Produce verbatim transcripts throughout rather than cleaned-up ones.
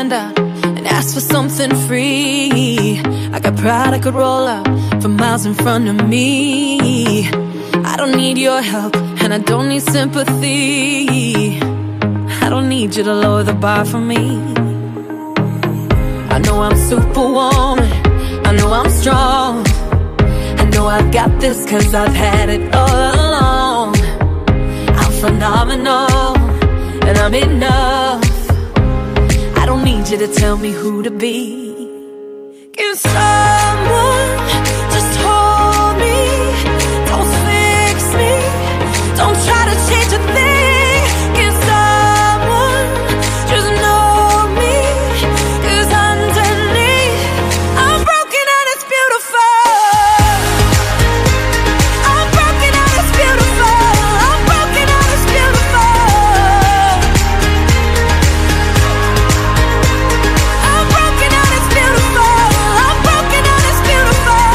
hand out and ask for something free. I got pride I could roll up for miles in front of me. I don't need your help and I don't need sympathy. I don't need you to lower the bar for me. I know I'm superwoman, I know I'm strong, I know I've got this cause I've had it all along. I'm phenomenal and I'm enough. I don't need you to tell me who to be. Can someone just hold me? Don't fix me, don't try to change a thing. Can someone just know me? Cause underneath I'm broken and it's beautiful. I'm broken and it's beautiful. I'm broken and it's beautiful. I'm broken and it's beautiful. I'm broken and it's beautiful.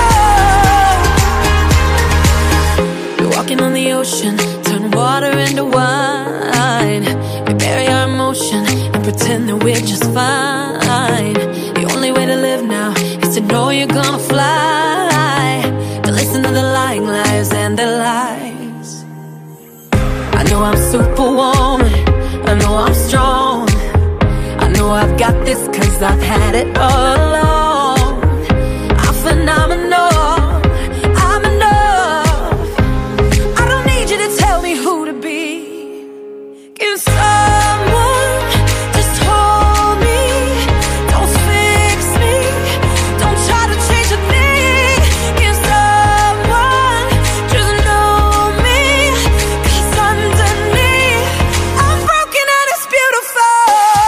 You're walking on the ocean, turn water into wine. We bury our emotion and pretend that we're just fine. The only way to live now is to know you're gonna fly. To listen to the lying liars and their lies. I know I'm superwoman, I know I'm strong, I know I've got this cause I've had it all along. I'm phenomenal, I'm enough. I don't need you to tell me who to be. Can someone just hold me? Don't fix me, don't try to change a thing. Can someone just know me? Cause underneath I'm broken and it's beautiful.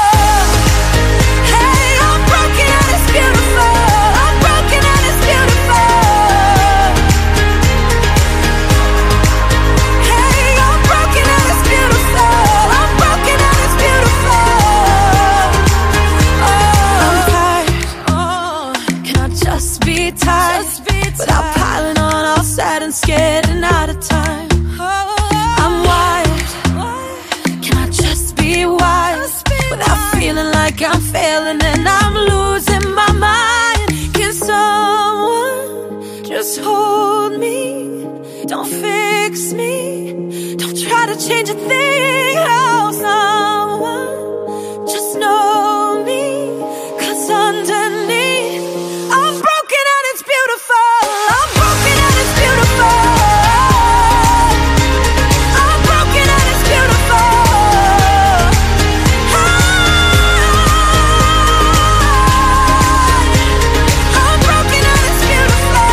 Hey, I'm broken and it's beautiful. I'm broken and it's beautiful. Hey, I'm broken and it's beautiful. I'm broken and it's beautiful. Oh, I'm tired. Oh, can I just be tired? Without piling on, all sad and scared and out of time. I'm wired. Can I just be wired? Without feeling like I'm failing and I'm losing my mind. Can someone just hold me? Don't fix me, don't try to change a thing. Oh, someone just know me. Cause underneath I'm broken and it's beautiful. I'm broken and it's beautiful. I'm broken and it's beautiful. I'm broken and it's beautiful.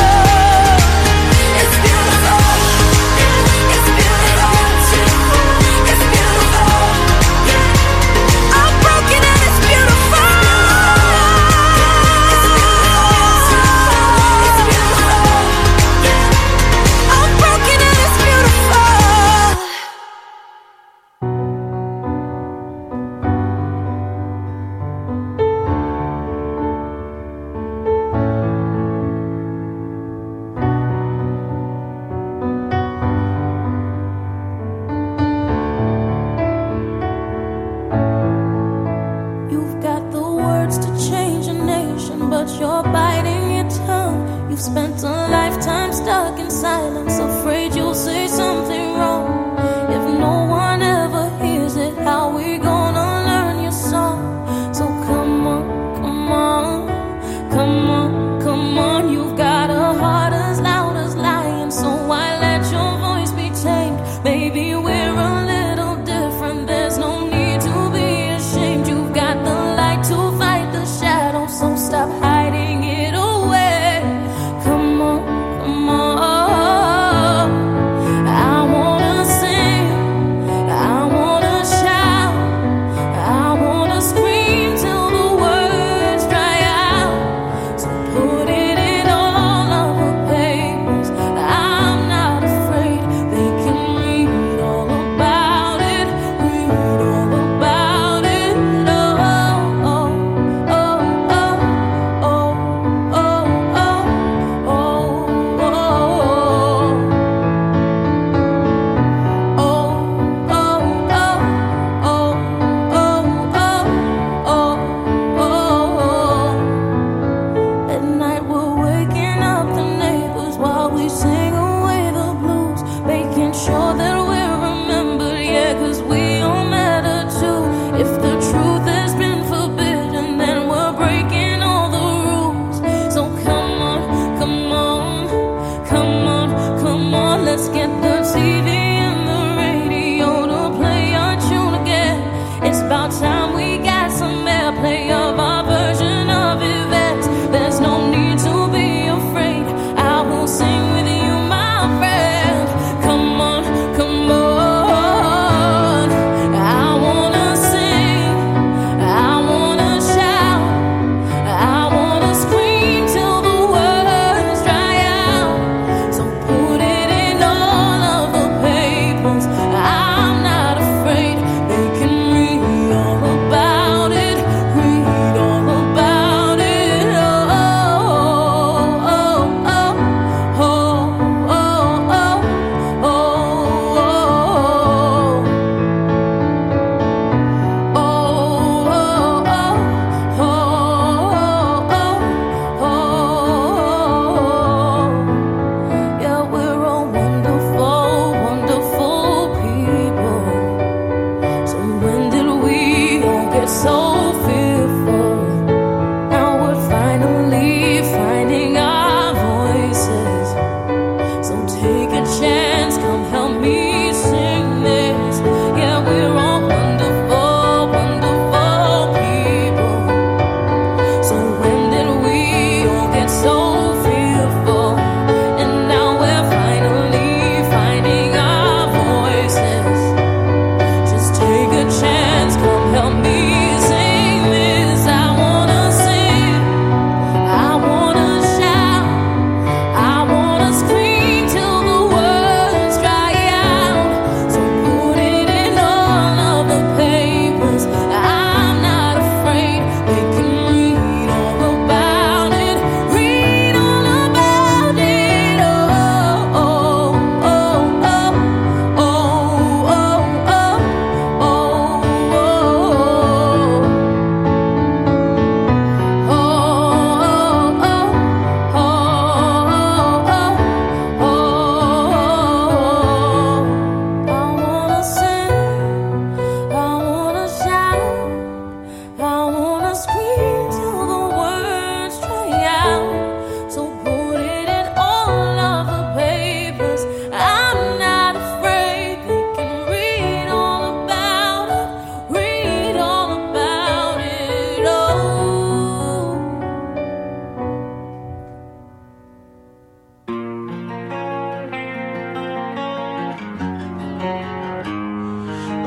It's beautiful. It's beautiful. It's beautiful. I'm broken and it's beautiful. It's beautiful. I'm broken and it's beautiful. You've got the words to change a nation, but you're biting your tongue. You've spent a lifetime stuck in silence, afraid you'll say something wrong. If no one ever hears it, how we gonna learn your song? So come on, come on, come on, come on. You've got a heart as loud as lion, so why let your voice be tamed? Maybe we're a little different, there's no need to be ashamed. You've got the light to fight the shadow, so stop hiding it away. Come on, come on. I wanna sing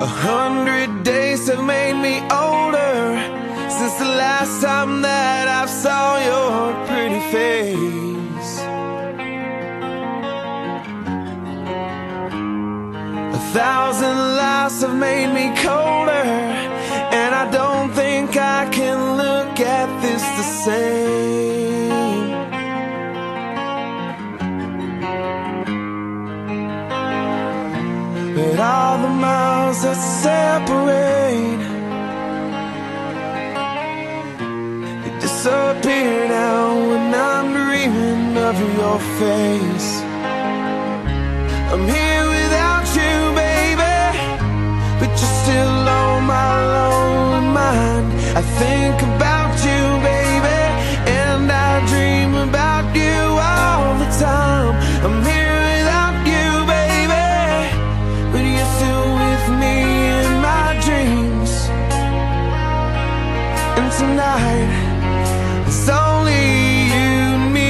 A hundred days have made me older since the last time that I saw your pretty face. A thousand lives have made me colder, and I don't think I can look at this the same. But all the miles that separate, they disappear now when I'm dreaming of your face. I'm here without you, baby, but you're still on my lonely mind. I think about you, baby, and I dream about you all the time. I'm here without you, baby, but you're still with me in my dreams. And tonight, it's only you and me.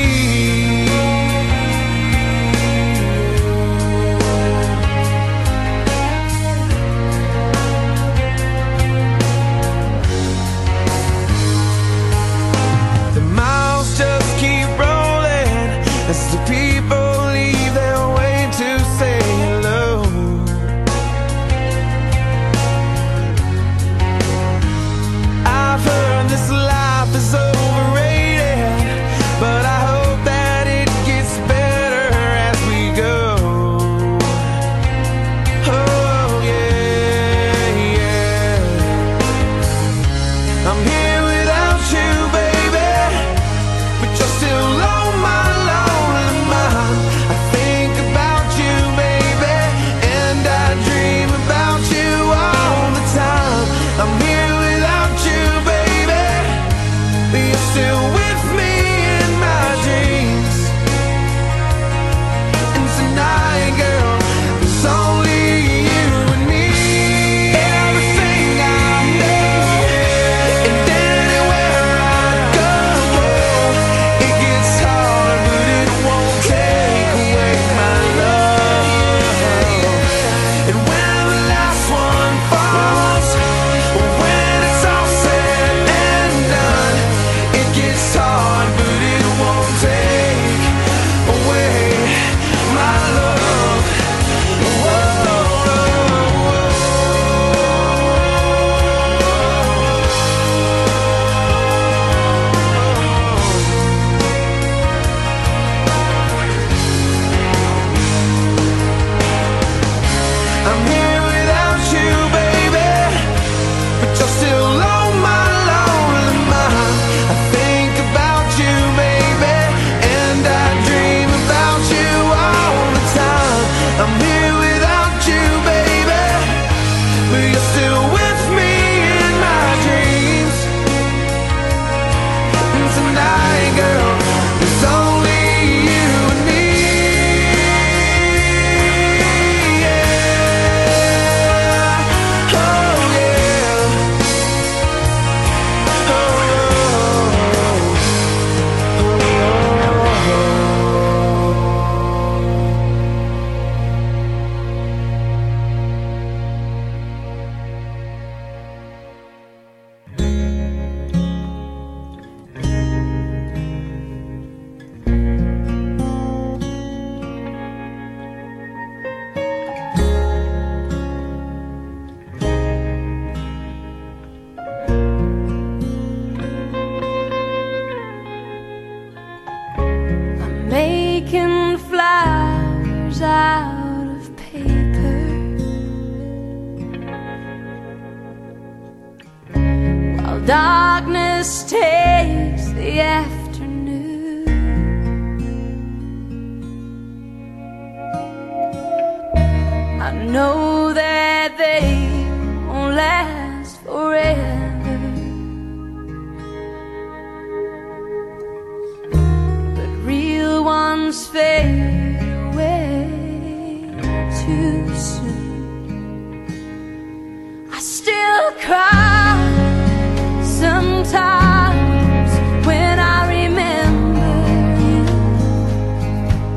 The miles just keep rolling as the people leave their way to say hello. I've heard this life is overrated, but I hope that it gets better as we go. Oh yeah, yeah. I'm here without you, baby, but you're still on my lonely mind. I think about you, baby, and I dream about you all the time. I'm here without you, baby, but you're still with me in my dreams. And tonight, girl, it's only you and me. Everything I know, and anywhere I go, it gets hard, but it won't take away my love. And when the last one falls, when it's all said and done, it gets hard, but it won't take away my love. I'm here without you, baby, but you're still on my lonely mind. I think about you, baby, and I dream about you all the time. I'm here without you, baby, but you're still with me in my dreams. And tonight, girl, it's only you and me. Yeah. Oh yeah. Oh, I'm making flowers out of paper while darkness takes the afternoon. I know that they won't last forever, but real ones fade away too soon. I still cry sometimes when I remember you.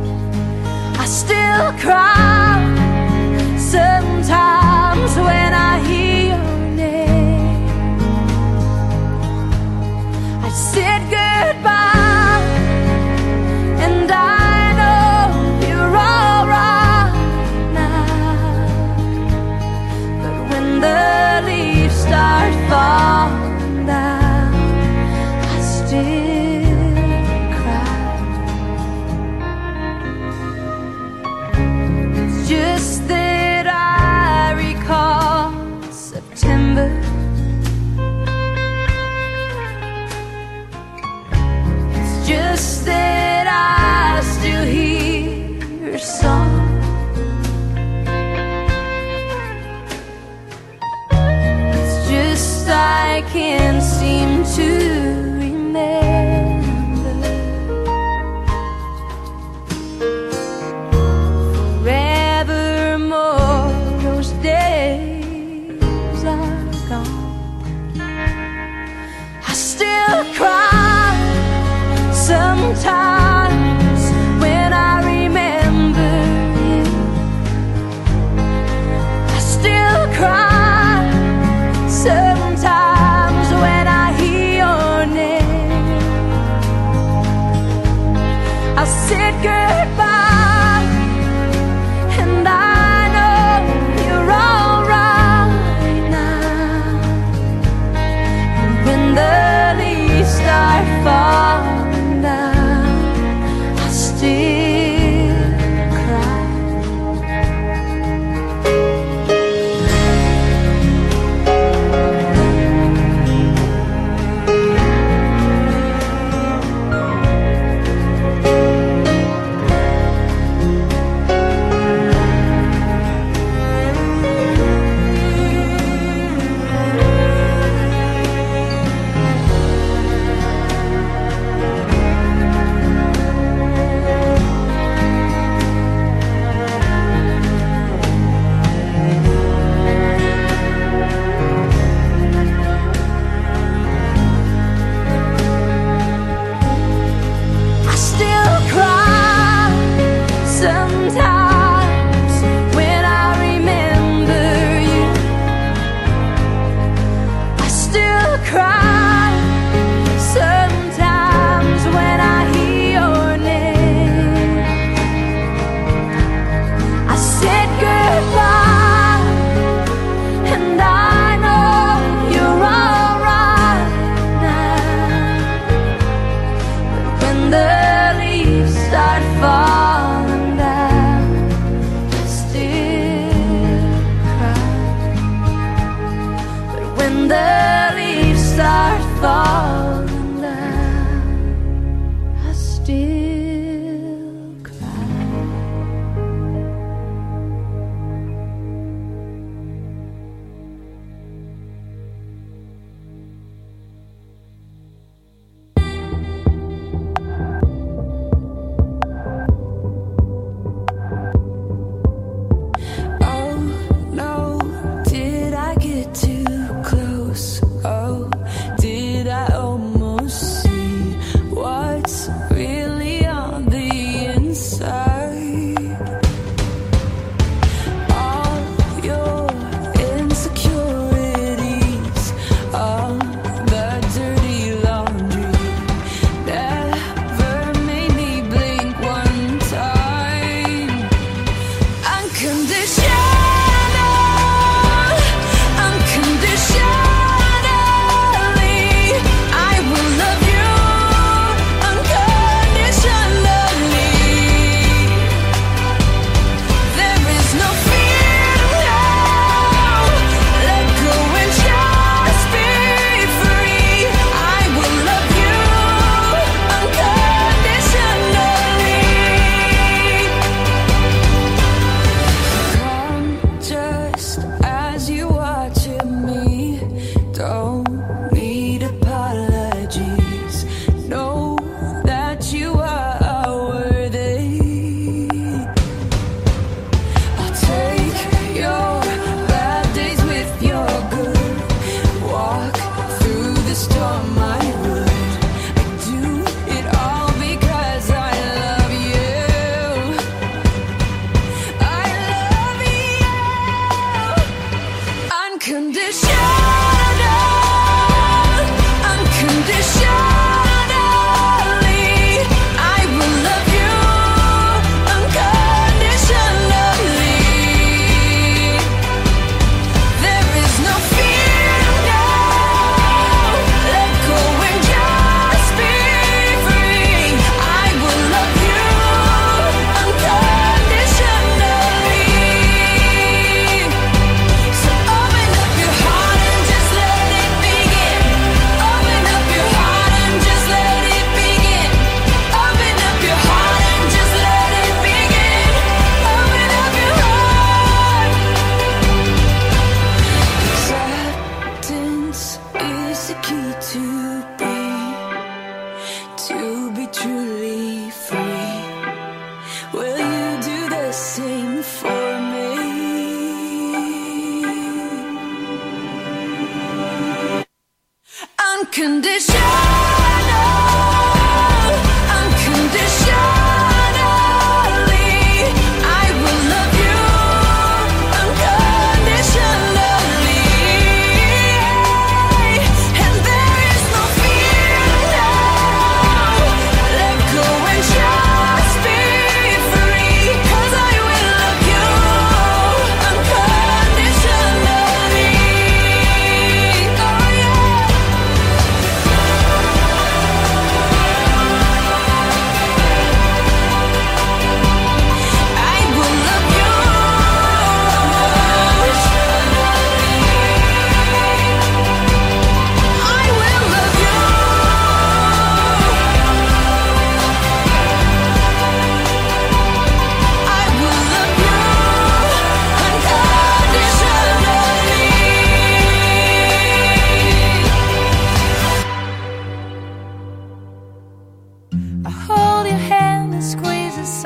I still cry sometimes when I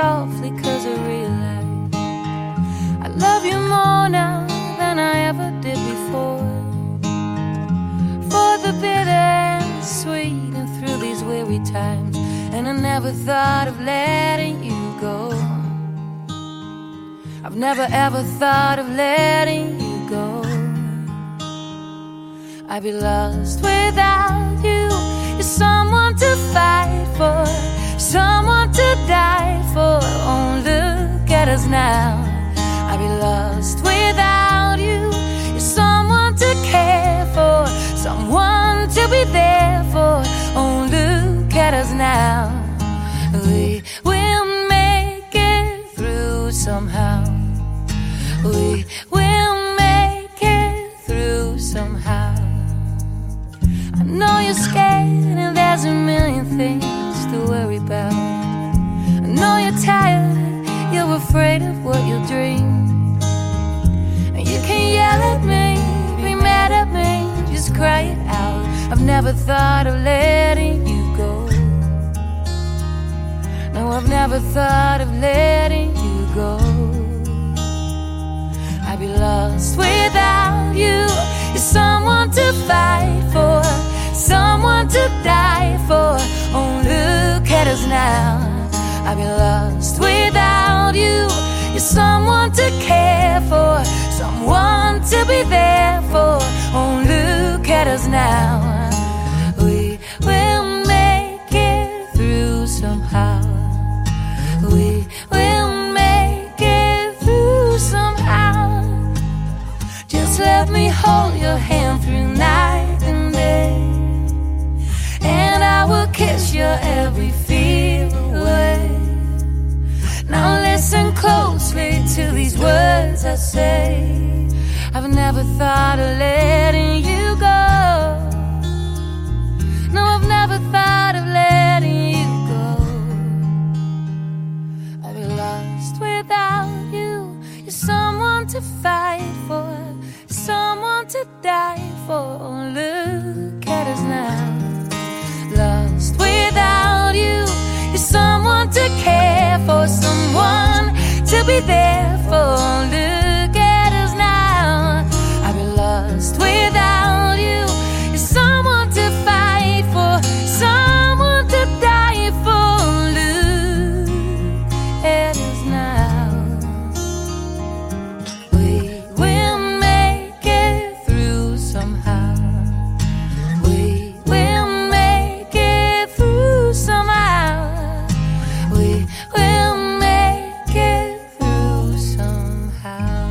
softly, cause I realize I love you more now than I ever did before. For the bitter and sweet and through these weary times, and I never thought of letting you go. I've never ever thought of letting you go. I'd be lost without you. You're someone to fight for, someone to die for. Oh, look at us now. I'd be lost without you. You're someone to care for, someone to be there for. Oh, look at us now. We will make it through somehow. We will make it through somehow. I know you're scared and there's a million things to worry about. I know you're tired, you're afraid of what you'll dream. And you can yell at me, be mad at me, just cry it out. I've never thought of letting you go. No, I've never thought of letting you go. I'd be lost without you. You're someone to fight for, someone to die for. Oh, look at us now. I'd be lost without you. You're someone to care for, someone to be there for. Oh, look at us now. We will make it through somehow. We will make it through somehow. Just let me hold your hand through night and day, and I will kiss your every fear away. Now listen closely to these words I say. I've never thought of letting you go. No, I've never thought of letting you go. I'd be lost without you. You're someone to fight for, someone to die for. Oh, look at us now. Lost without you. You're someone to care for, someone to be there for. Oh, look at us now. I'd be lost without you. You're someone to fight for, someone to die for. Oh, look at us now. We will make it through somehow. We will make it through somehow. We will make it through somehow.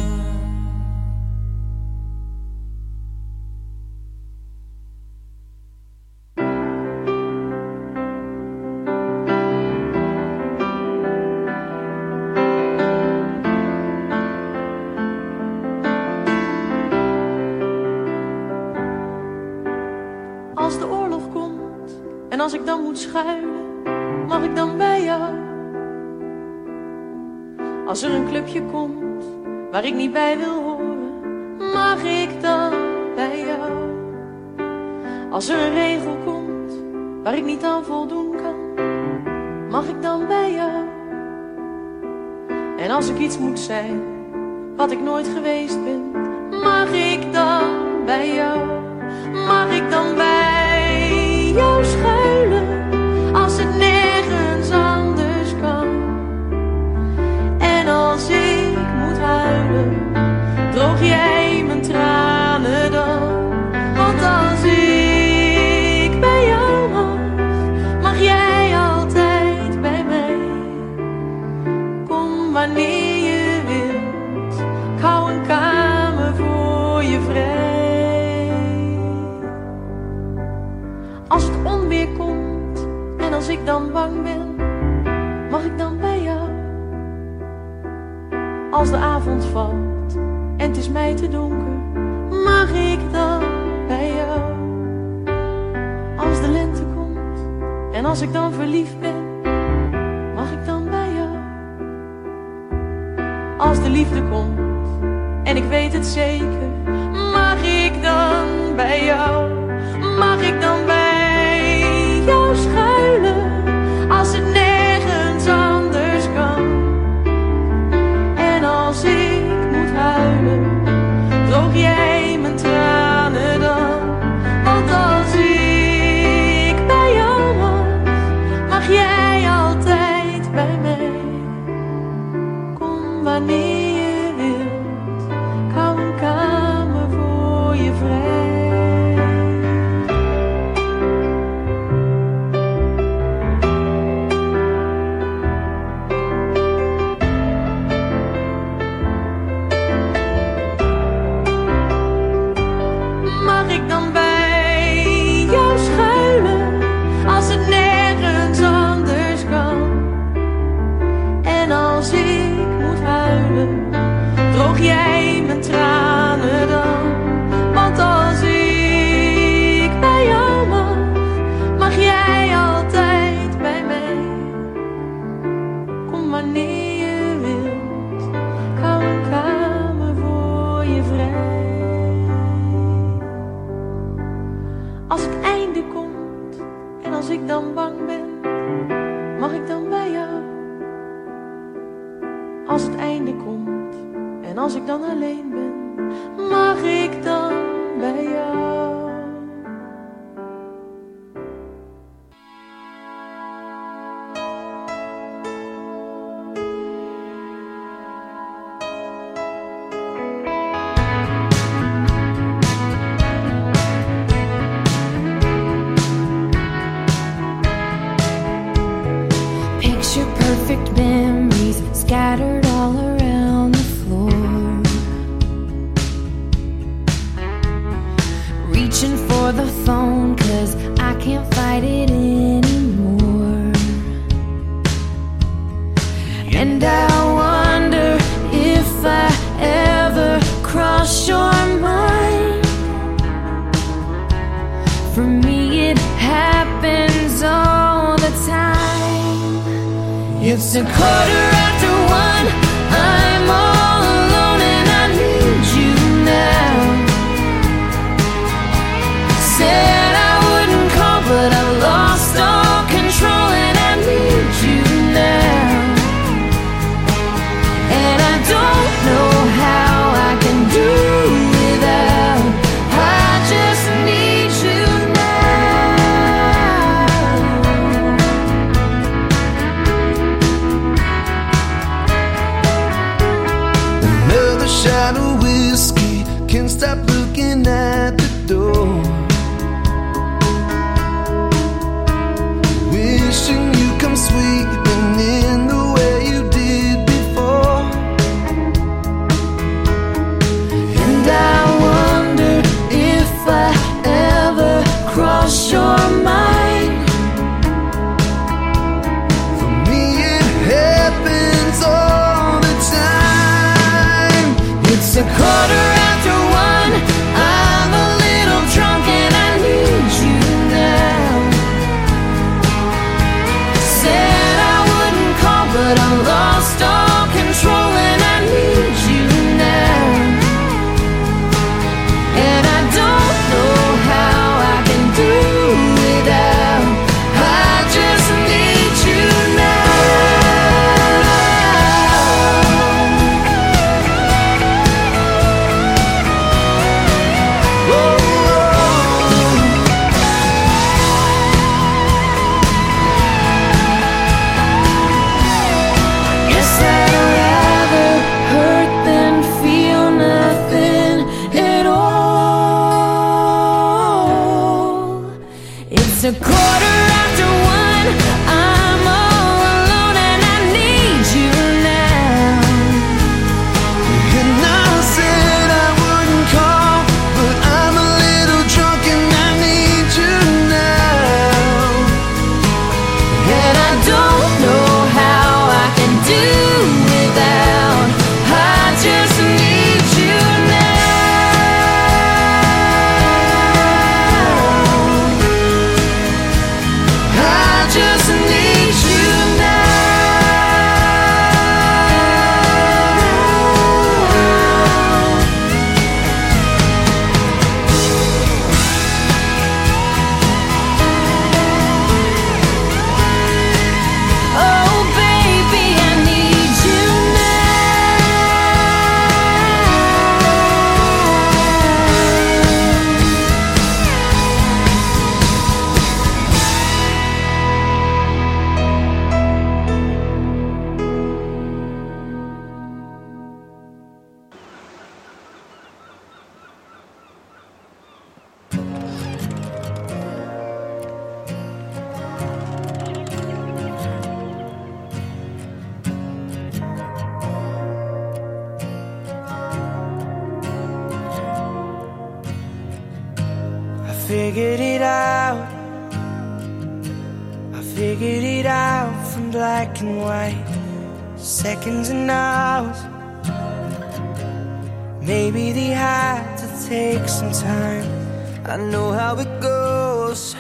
Als de oorlog komt en als ik dan moet schuilen, mag ik dan bij jou? Als er een clubje komt waar ik niet bij wil horen, mag ik dan bij jou? Als er een regel komt waar ik niet aan voldoen kan, mag ik dan bij jou? En als ik iets moet zijn wat ik nooit geweest ben, mag ik dan bij jou? Mag ik dan bij jou schuilen als het nergens anders kan? En als ik moet huilen, droog jij mijn tranen dan? Want als ik bij jou mag, mag jij altijd bij mij. Kom wanneer je wilt, ik hou een kamer voor je vrij. Als het onweer komt en als ik dan bang ben, mag ik dan bij jou? Als de avond valt en het is mij te donker, mag ik dan bij jou? Als de lente komt en als ik dan verliefd ben, mag ik dan bij jou? Als de liefde komt en ik weet het zeker, mag ik dan bij jou? Mag ik dan bij jou schuilen als het nergens anders kan? Kom wanneer je wilt, ik hou een kamer voor je vrij. Mag ik dan bij jou schuilen, als het nergens anders kan? En als ik moet huilen, droog jij mijn tranen dan? Want als ik bij jou mag, mag jij altijd bij mij. Kom wanneer je wilt, ik hou een kamer voor je vrij. Als het einde komt en als ik dan bang ben, mag ik dan bij jou? Als het einde komt en als ik dan alleen ben, mag ik dan bij jou? Picture perfect memories scattered all around the floor. Reaching for the phone, cause I can't fight it anymore. And I wonder if I ever cross your mind. For me it happens all the time. It's a quarter after one, I'm all alone and I need you now. Said I wouldn't call, but I've lost all control and I need you now. And I don't know how I can do without, I just need you now. Another shot of whiskey, can't stop looking at the door. Wishing you come sweeping in the way you did before. And I wonder if I ever cross your mind. For me it happens all the time. It's a quarter after one, I'm a little drunk and I need you now. Said I wouldn't call, but I lost all control and I need you now. And I don't know how I can do without, I just need you now. figured it out. I figured it out from black and white, seconds and hours. Maybe they had to take some time. I know how it goes.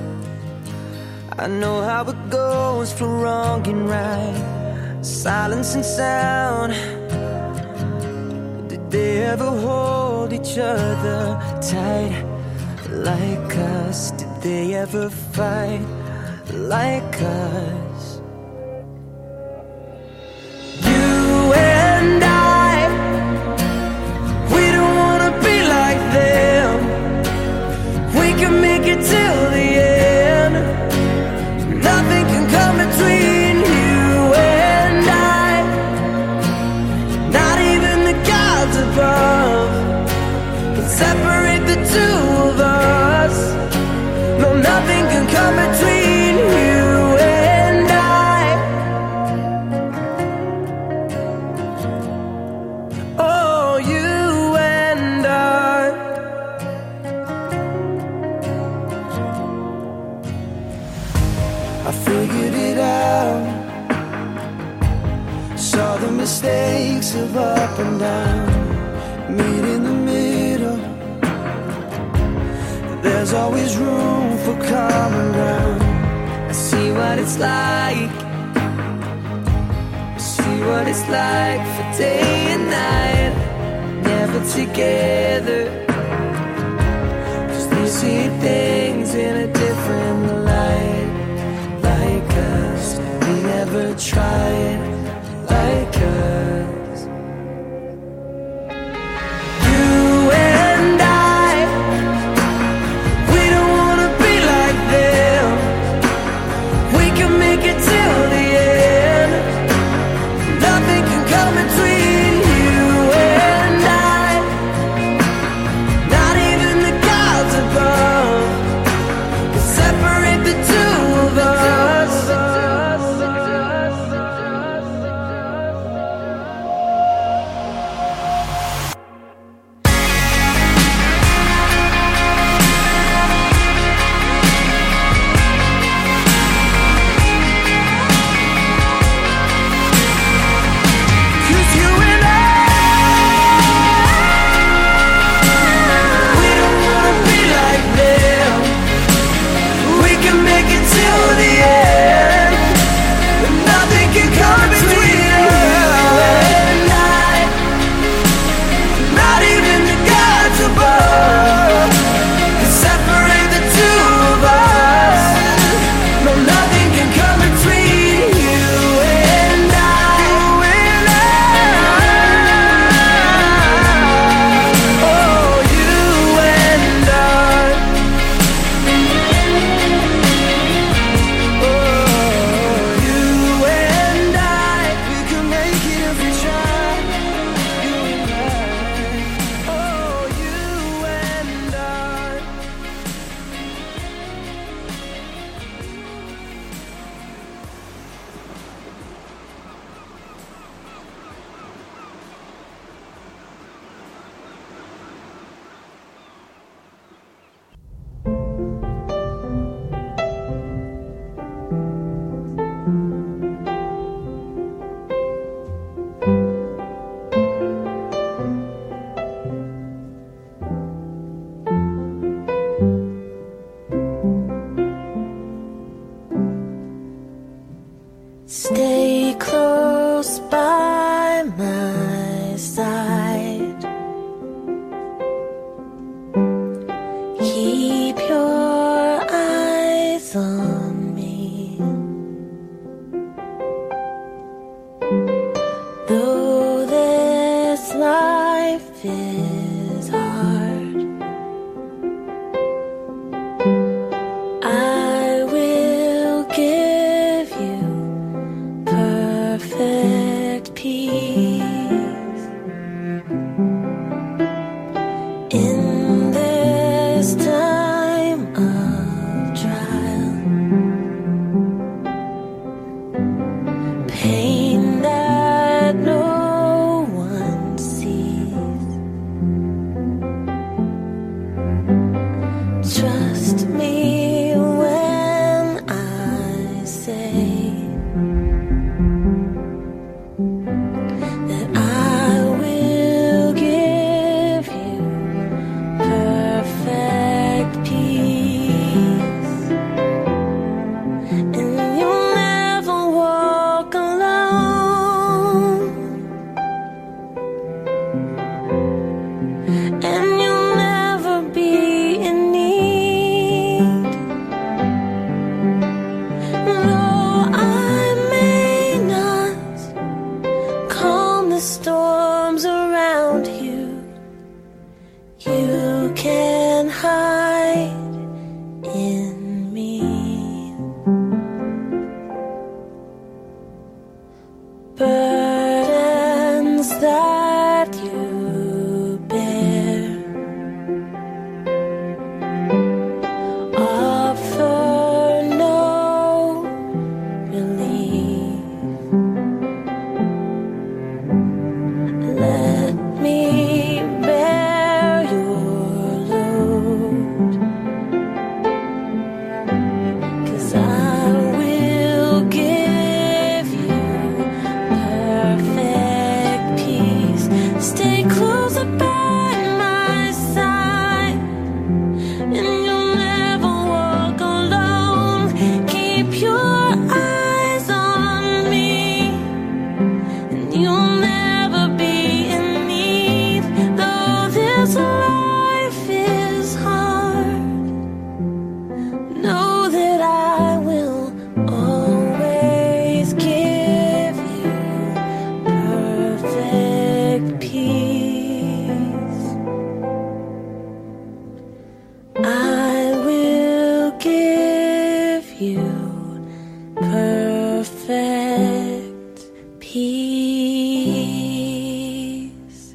I know how it goes for wrong and right, silence and sound. Did they ever hold each other tight like us? Did they ever fight like us? You and I, we don't wanna be like them. We can make it till the end. Nothing can come between you and I, not even the gods above can separate the two of us. No, nothing can come between you and I. Oh, you and I. I figured it out. Saw the mistakes of up and down. Meet in the middle. There's always room for common ground. I see what it's like. I see what it's like for day and night, never together. 'Cause they see things in a different light. Like us, we never tried like us. You and I, we don't wanna be like them. We can make it till the end. Nothing can come between you and I, not even the gods above can separate the two of us. Cause you and I, we don't wanna be like them. We can make it till the end, but nothing can come between you and I, not even the gods above can separate the two of us. No, nothing can come between you and I. You and I. Oh, you and I. Oh, you and I. We can make it if we try. You and I. Oh, you and I. Stay close by my side. Keep your eyes on me. Though this life is hard, I will give you perfect peace. In this time of trial, pain that no one sees, trust storms around you, you can hide in me. Burdens that you bear offer no relief. Let me bear your load, 'cause I will give you perfect peace. Stay closer by my side, and you'll never walk alone. Keep your eyes on me, and you'll never be in need. Though this life is hard, know that I will always give you perfect peace. I will give you perfect peace.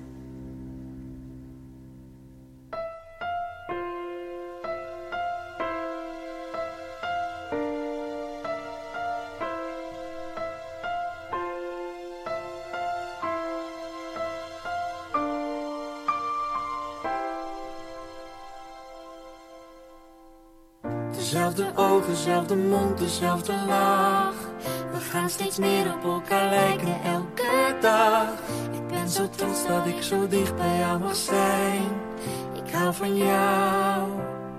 Dezelfde ogen, zelfde mond, dezelfde lach. We gaan steeds meer op elkaar lijken elke dag. Ik ben zo trots dat ik zo dicht bij jou mag zijn. Ik hou van jou.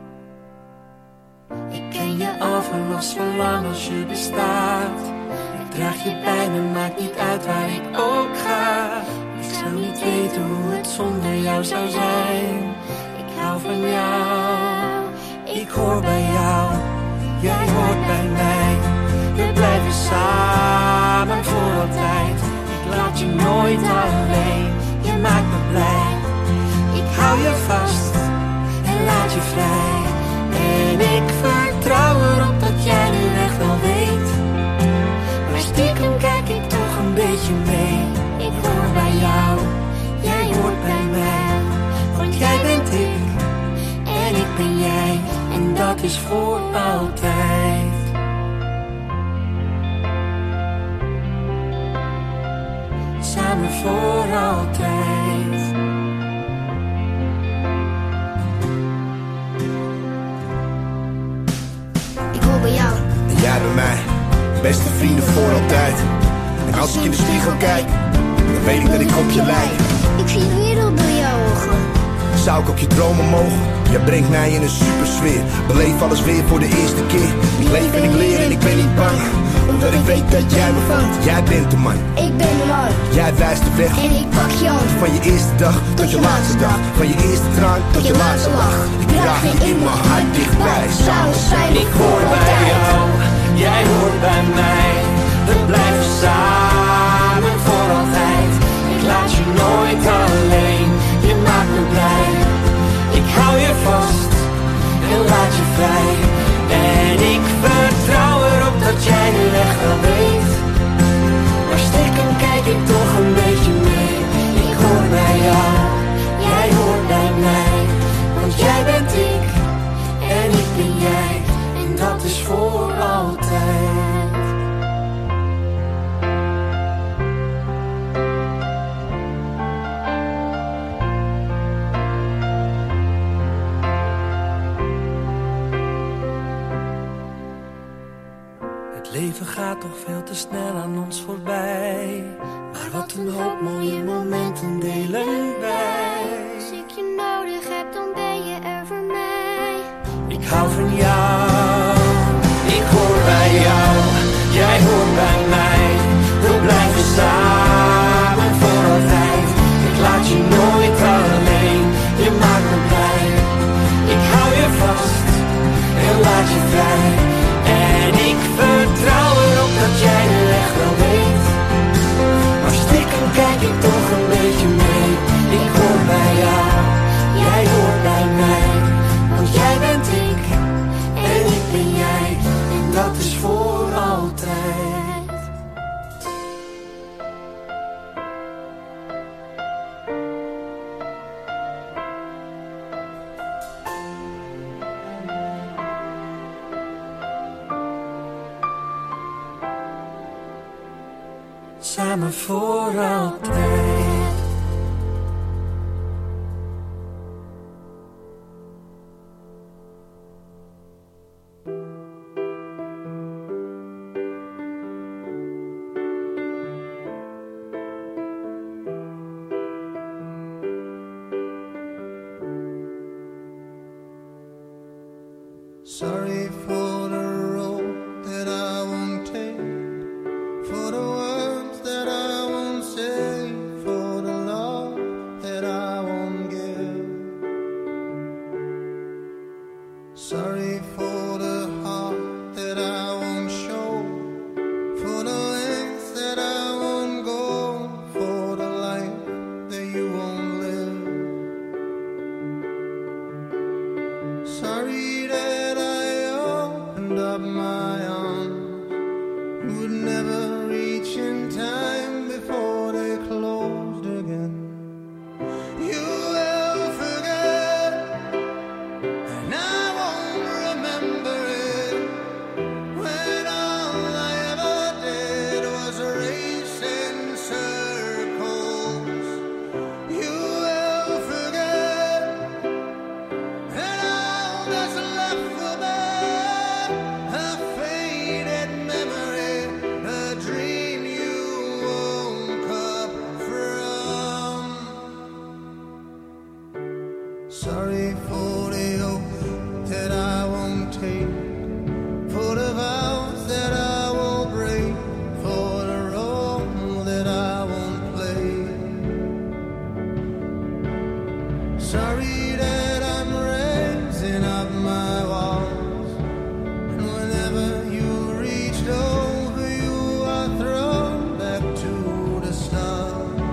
Ik ken je al vanaf zo lang als je bestaat. Ik draag je bij me, maakt niet uit waar ik ook ga. Ik zou niet weten hoe het zonder jou zou zijn. Ik hou van jou. Ik hoor bij jou, jij hoort bij mij. We blijven samen voor altijd. Ik laat je nooit alleen, je maakt me blij. Ik hou je vast en laat je vrij. En ik vertrouw erop dat jij nu echt wel weet. Maar stiekem kijk ik toch een beetje mee. Ik hoor bij jou, jij hoort bij mij. Want jij bent ik en ik ben jij. En dat is voor altijd. Samen voor altijd. Ik hoor bij jou. En jij bij mij, beste vrienden voor altijd. En als ik in de spiegel kijk, dan weet ik dat ik op je lijk. Ik zie de wereld door jouw ogen. Zou ik op je dromen mogen? Jij brengt mij in een supersfeer. Beleef alles weer voor de eerste keer. Ik leef en ik leer en ik ben niet bang, omdat ik weet dat jij me vangt. Jij bent de man, Ik ben de man. jij wijst de weg. En ik pak je hand. Van je eerste dag tot je laatste dag. Van je eerste traan tot je laatste lach. Ik draag je in mijn hart dichtbij. Samen zijn we Ik voor hoor bij altijd. jou, jij hoort bij mij. We blijven samen voor altijd. Ik laat je nooit alleen, je maakt me blij. Ik hou je vast en laat je vrij. En ik vertrouw erop dat jij nu echt wel weet. Maar stiekem kijk ik toch een beetje mee. Ik hoor bij jou, jij hoort bij mij. Want jij bent ik en ik ben jij. En dat is voor altijd. Het leven gaat toch veel te snel aan ons voorbij. Maar wat een hoop mooie momenten delen wij. Als ik je nodig heb, dan ben je er voor mij. Ik hou van jou, ik hoor bij jou, jij hoort bij mij. We blijven samen voor altijd. Ik laat je nooit alleen, je maakt me blij. Ik hou je vast en laat je vrij. En ik vertrouw erop dat jij nu echt wel weet. Maar stiekem kijk ik toch samen voor altijd. Sorry for the road that I won't take, for the words that I won't say, for the love that I won't give. Sorry for the heart that I won't show, for the lengths that I won't go, for the life that you won't live. Sorry that up my arms would never reach in time before they closed again. You will forget, and I won't remember it, when all I ever did was race in circles. You will forget, and all that's left for me, sorry for the oath that I won't take, for the vows that I won't break, for the role that I won't play. Sorry that I'm raising up my walls, and whenever you reached over, you are thrown back to the start.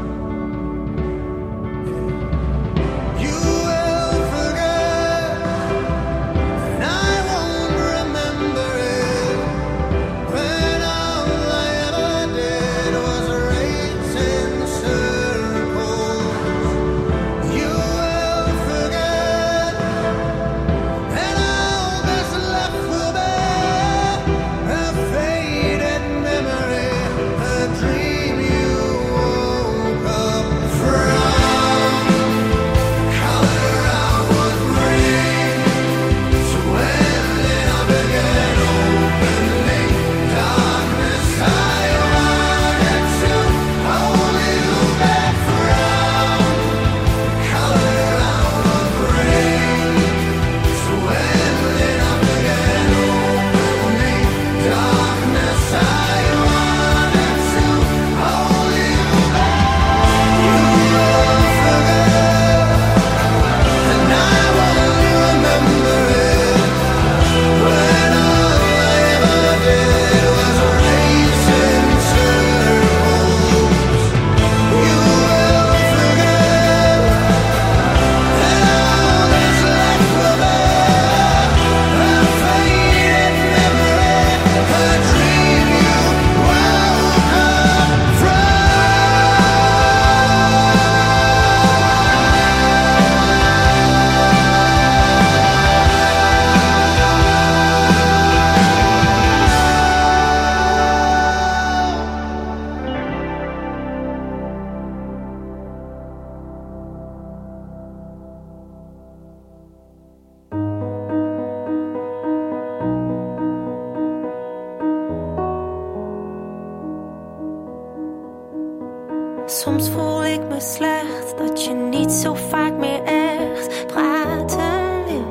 Soms voel ik me slecht dat je niet zo vaak meer echt praten wil.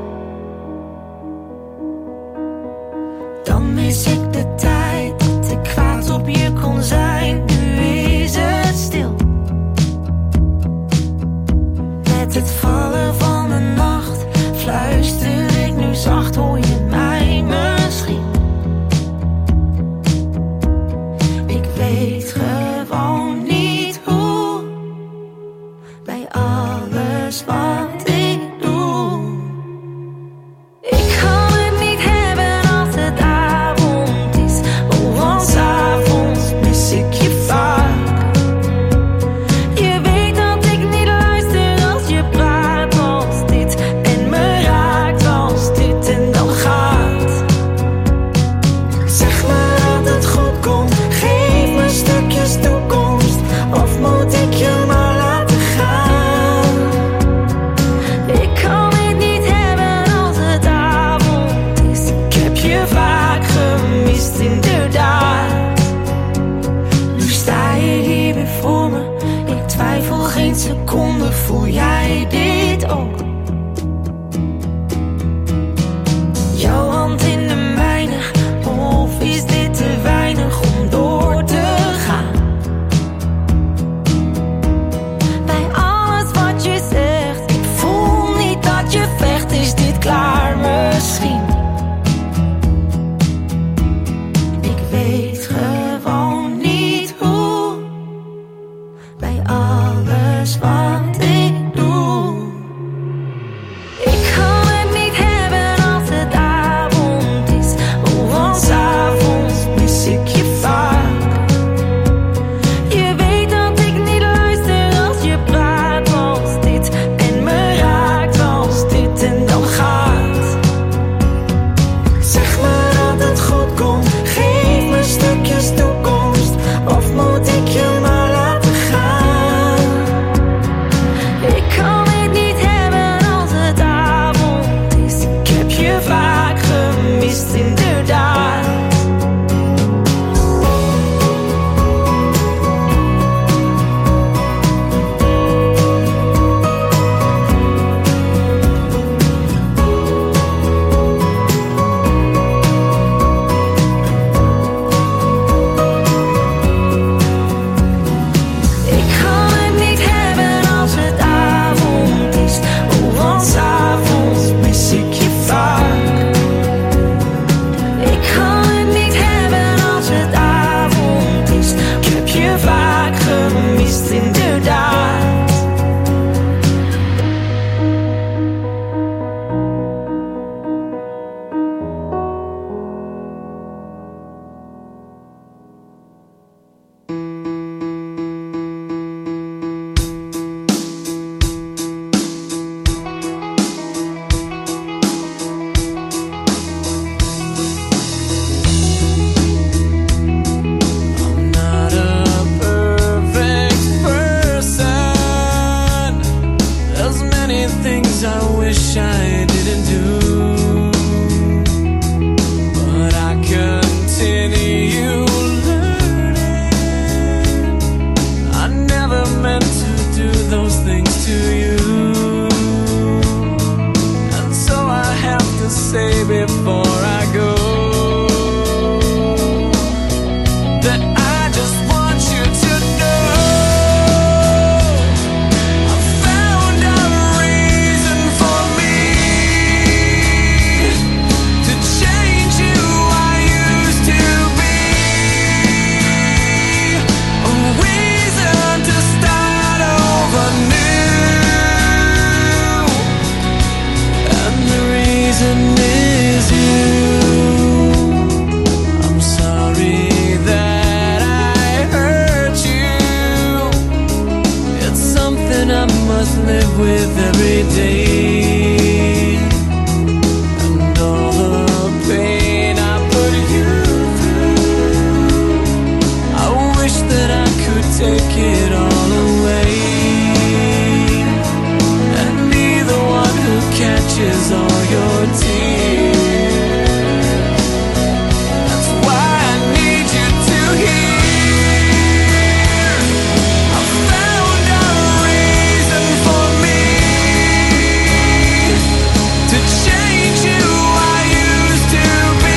Dan mis ik de tijd dat ik kwaad op je kon zijn. Nu is het stil. Met het vallen van de nacht fluister ik nu zacht, hoor je mij misschien? Ik weet gewoon niet hoe, bij alles wat ik doe. geen seconde, voel jij dit ook? Jouw hand in de mijne, of is dit te weinig om door te gaan? Bij alles wat je zegt, ik voel niet dat je vecht, is dit klaar misschien? Ik weet gewoon niet hoe, bij alles wat ik doe. Ik kan het niet hebben als het avond is, oh, want 's avonds mis ik je vaak. Je weet dat ik niet luister als je praat als dit, en me raakt als dit, en dan gaat. Zeg me dat het goed komt, geef me stukjes toekomst, of moet ik je maar laten gaan? Ik kan het niet hebben als het avond is, ik heb je vaak gemist inderdaad. Ik kan het niet hebben als het avond is, oh, want 's avonds mis ik je vaak. Ik kan het niet hebben als het avond is, ik heb je vaak gemist inderdaad. I'm not a perfect person. There's many things I wish I didn't do, but I continue learning. I never meant to do those things to you, and so I have to say before I go that I just want you to know I found a reason for me to change who I used to be, a reason to start over new, and the reason is you. I'm sorry that I hurt you. It's something I must live with every day, and all the pain I put you through, I wish that I could take it all away and be the one who catches all your tears. That's why I need you to hear I found a reason for me to change who I used to be,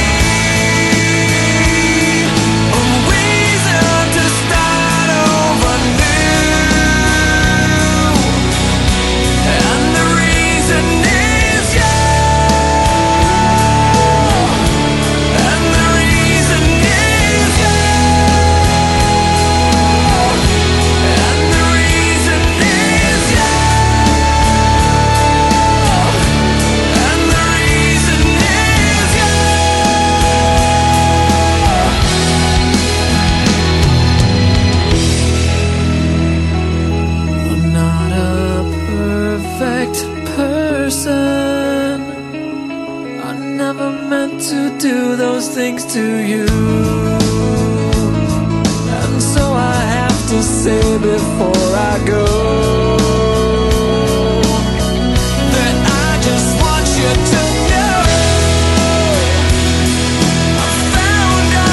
a reason to start over new, and the reason is you, and the reason is you, and the reason is you, and the reason is you. I'm not a perfect person. I never meant to do those things to you, and so I have to say before I go that I just want you to know I found a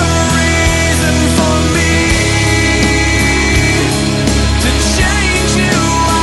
reason for me to change who I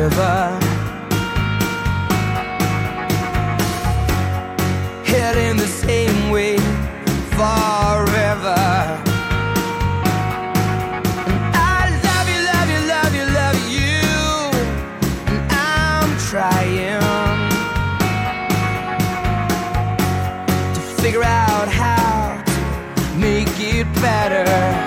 river, heading the same way forever. And I love you, love you, love you, love you, and I'm trying to figure out how to make it better.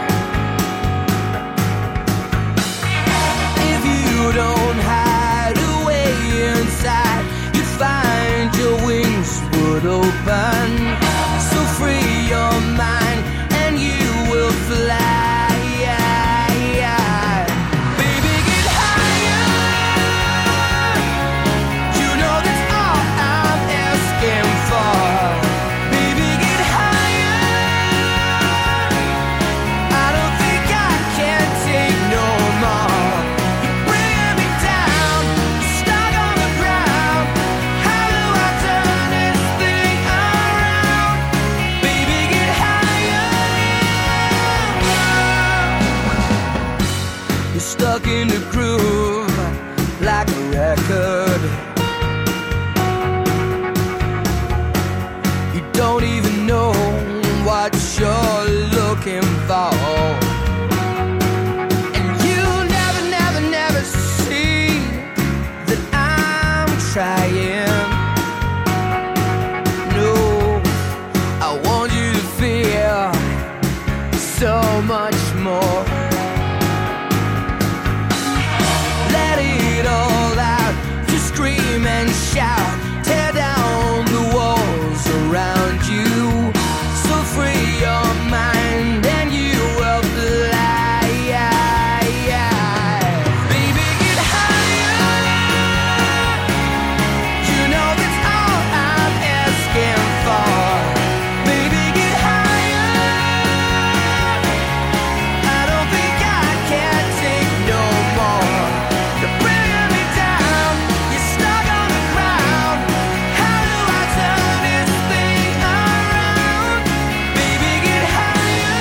If you don't hide away inside, you find your wings would open. So free your mind and you will fly. Baby, get higher. You know that's all I'm asking for. Baby, get higher. I don't think I can take no more. You're bringing me down, stuck on the ground. How do I turn this thing around? Baby, get higher. You're stuck in the groove like a record. You don't even know what you're looking for. And you never, never, never see that I'm trying. No, I want you to feel so much more. Let it all out, just scream and shout. Tear down the walls around you. So free your mind and you will fly. Baby, get higher. You know that's all I'm asking for. Baby, get higher. I don't think I can take no more. You're bringing me down, you're stuck on the ground. How do I turn this thing around? Baby, get higher.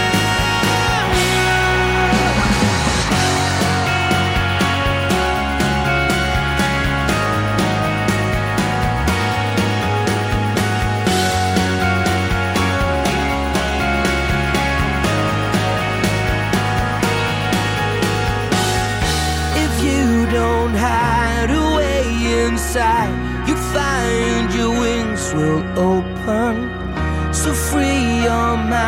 If you don't hide away inside, you find your wings will open. So free your mind